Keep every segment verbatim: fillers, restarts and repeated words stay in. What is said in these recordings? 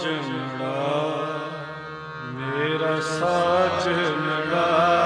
साजनड़ा मेरा साजनड़ा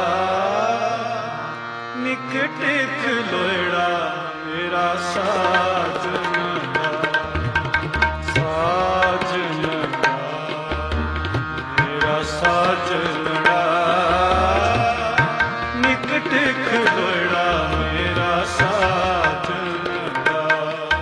निकट खलोड़ा मेरा साजनड़ा साजनड़ा मेरा साजनड़ा निकट खलोड़ा मेरा साजनड़ा।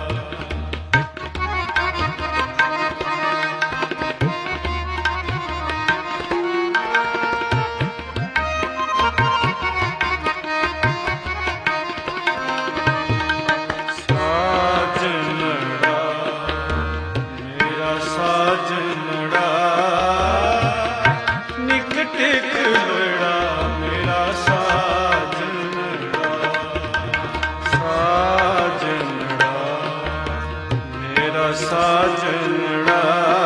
साजनड़ा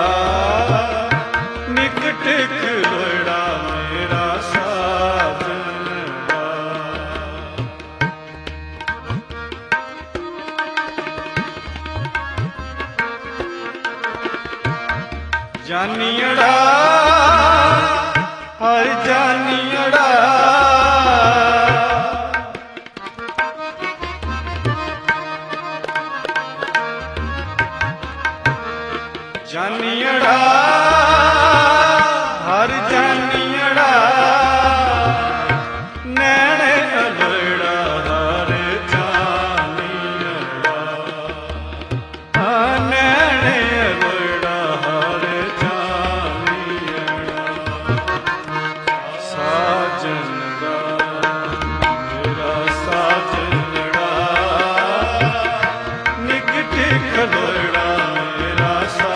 निकट खलोड़ा मेरा साजनड़ा। जानियड़ा हर जानियड़ा जानियड़ा हर जानियड़ा नैणे अलोड़ा हर जानियड़ा हाँ नैणे अलोड़ा हर जानियड़ा। साजनड़ा मेरा साजनड़ा निकट खलोड़ा मेरा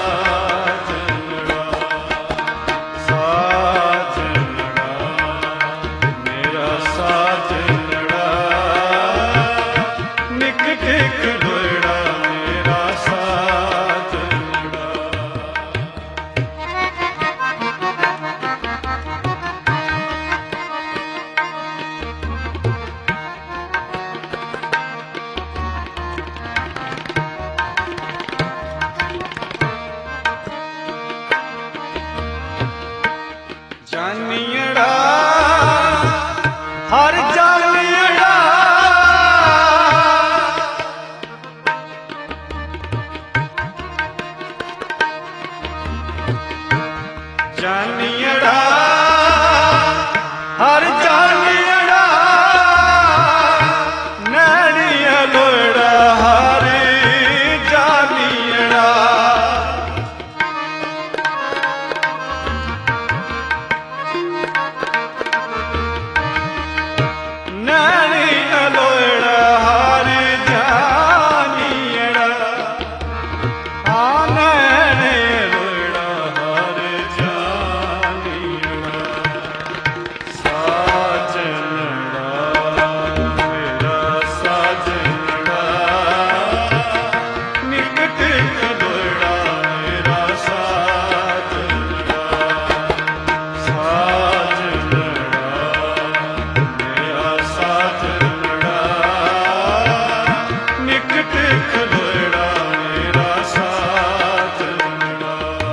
जानियड़ा हर जानियड़ा जानियड़ा हर जानियड़ा नैणी अलोड़ा हर जानियड़ा। नैणी अलोड़ा हर जानियड़ा हाँ नैणी अलोड़ा हर जानियड़ा। साजनड़ा मेरा साजनड़ा निकट खलोड़ा मेरा साजनड़ा। साजनड़ा साजनड़ा निकट खलोड़ा मेरा साजनड़ा।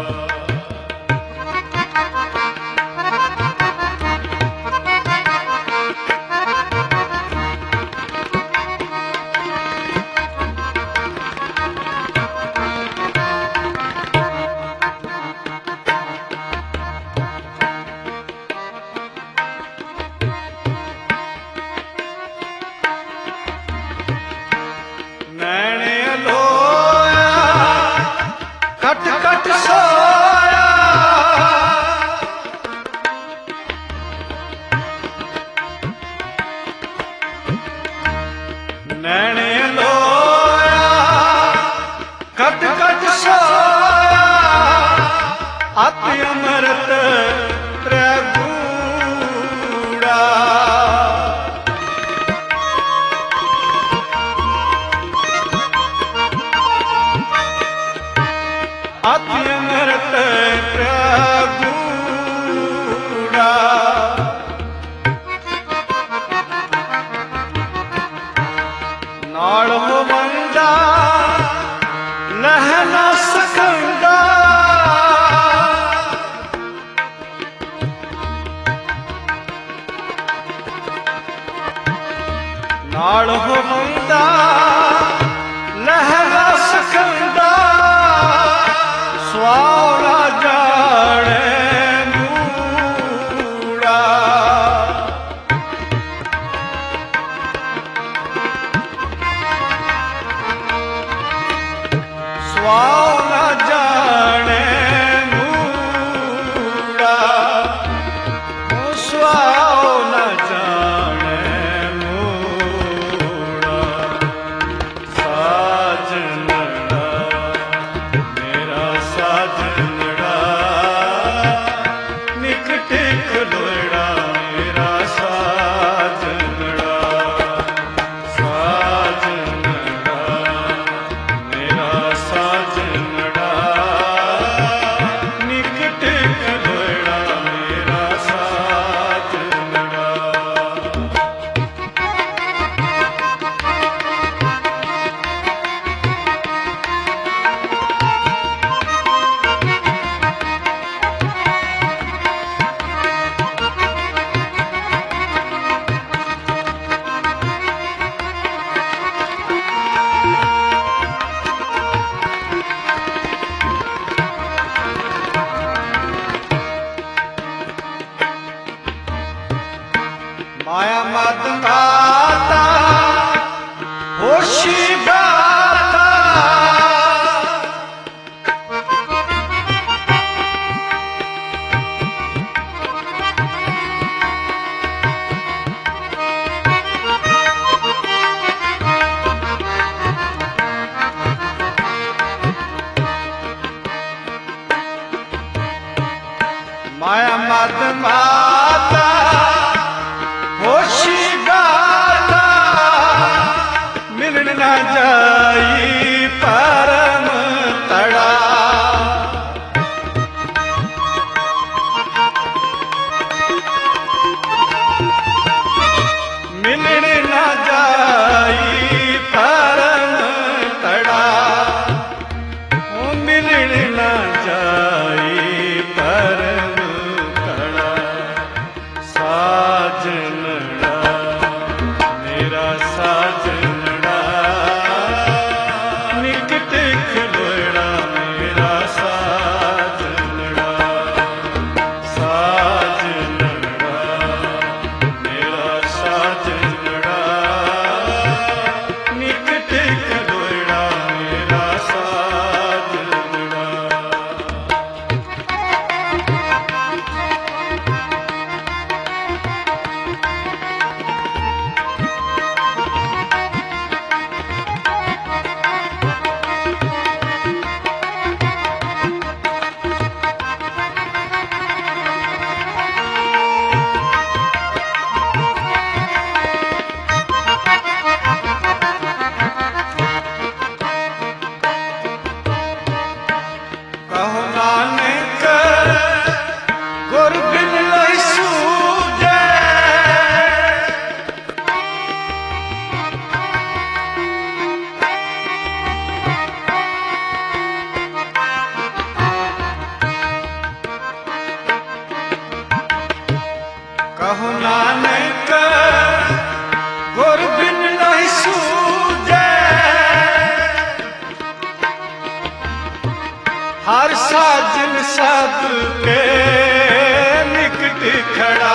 नैणे अलोया कट कट सोया नैणे अलोया कट कट सोया अति अमृत त्रिगुड़ा। अति अमृत त्रिगुड़ा नाल हो वंडा लहना सकंदा आड़ हो बंदा लहरा सकंदा स्वारा जाने मूड़ा स्वारा जाने मूड़ा स्वारा जाने मूड़ा साजनड़ा मेरा साजनड़ा निकटे खलोड़ा मेरा साजनड़ा साजनड़ा मेरा साजनड़ा निकटे खलोड़ा मेरा साजनड़ा माया मद माता होशी गाता माया मद माता होशी गाता मिलन न जाई परम तड़ा मिलन न जाई परम तड़ा ओ मिलन न जाई परम तड़ा साजनड़ा मेरा साजनड़ा निकटे खलोड़ा मेरा साजनड़ा साजनड़ा मेरा साजनड़ा निकटे खलोड़ा मेरा साजनड़ा कहो नानक गुर बिन लहि सूझे कहो नानक गुर बिन लहि सूझे हर साजन सब के निकट खड़ा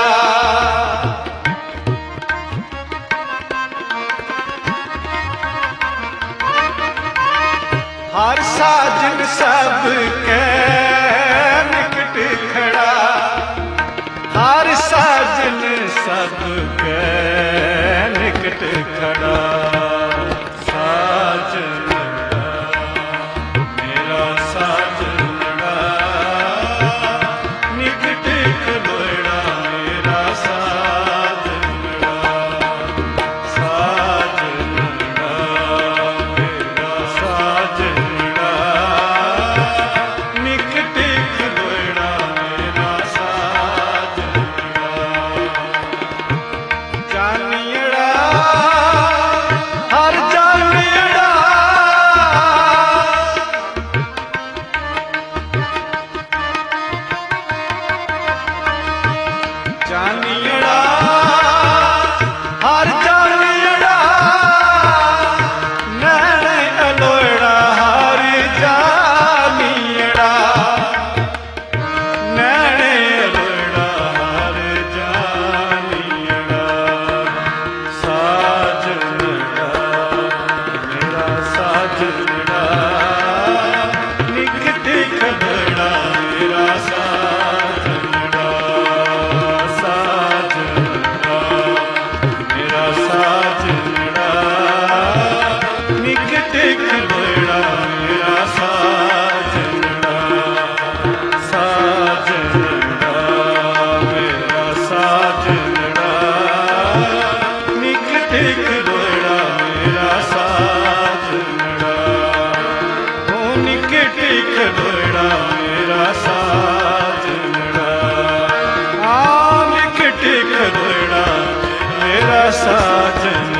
हर साजन सब के निकट खड़ा हर साजन सब के निकट खड़ा साजनड़ा मेरा साजनड़ा निकट खलोड़ा मेरा साजनड़ा साजनड़ा मेरा साजनड़ा निकट खलोड़ा मेरा साजनड़ा जानियड़ा ਟਿਕ ਲੋੜਾ ਮੇਰਾ ਸਾਜਣਾ ਆ ਲਿਖ ਟਿਕ ਲੋੜਾ ਮੇਰਾ ਸਾਜਣਾ